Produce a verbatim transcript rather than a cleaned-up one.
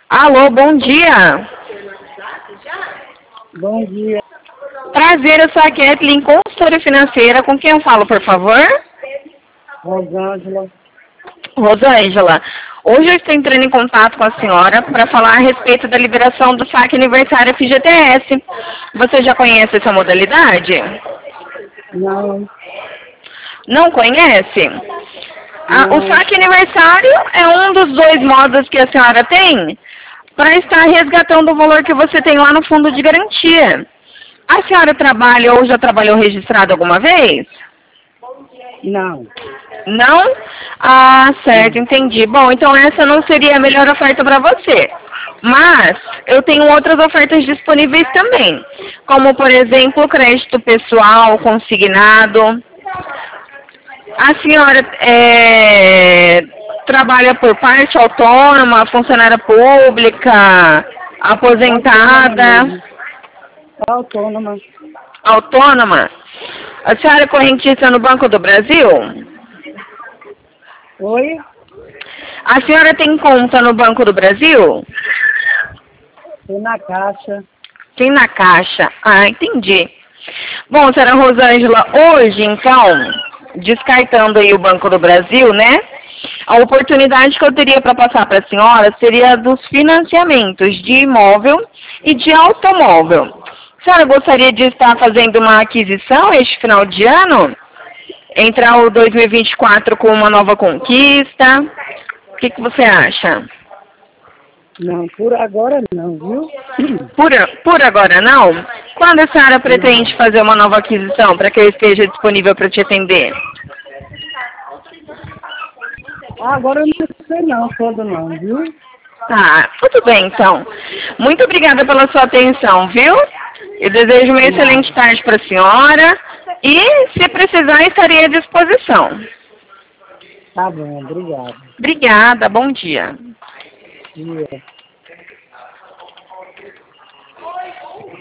Alô, bom dia. Bom dia. Prazer, eu sou a Kathleen, consultora financeira. Com quem eu falo, por favor? Rosângela. Rosângela, hoje eu estou entrando em contato com a senhora para falar a respeito da liberação do saque aniversário F G T S. Você já conhece essa modalidade? Não. Não conhece? Ah, o Não. saque aniversário é um dos dois modos que a senhora tem para estar resgatando o valor que você tem lá no fundo de garantia. A senhora trabalha ou já trabalhou registrado alguma vez? Não. Não? Ah, certo, Não. entendi. Bom, então essa não seria a melhor oferta para você. Mas eu tenho outras ofertas disponíveis também, como por exemplo, crédito pessoal, consignado. A senhora é, trabalha por parte autônoma, funcionária pública, Autônoma aposentada, mesmo. Autônoma. autônoma? A senhora é correntista no Banco do Brasil? Oi? A senhora tem conta no Banco do Brasil? Tô na caixa. Tem na Caixa. Ah, entendi. Bom, senhora Rosângela, hoje, então, descartando aí o Banco do Brasil, né? A oportunidade que eu teria para passar para a senhora seria dos financiamentos de imóvel e de automóvel. A senhora gostaria de estar fazendo uma aquisição este final de ano? Entrar o dois mil e vinte e quatro com uma nova conquista? O que, que você acha? Não, por agora não, viu? Por, por agora não? Quando a senhora Não. pretende fazer uma nova aquisição para que eu esteja disponível para te atender? Agora eu não sei não, quando não, viu? Tá, tudo bem então. Muito obrigada pela sua atenção, viu? Eu desejo uma Não. excelente tarde para a senhora e, se precisar, estarei à disposição. Tá bom, obrigado. Obrigada, bom dia. Dia.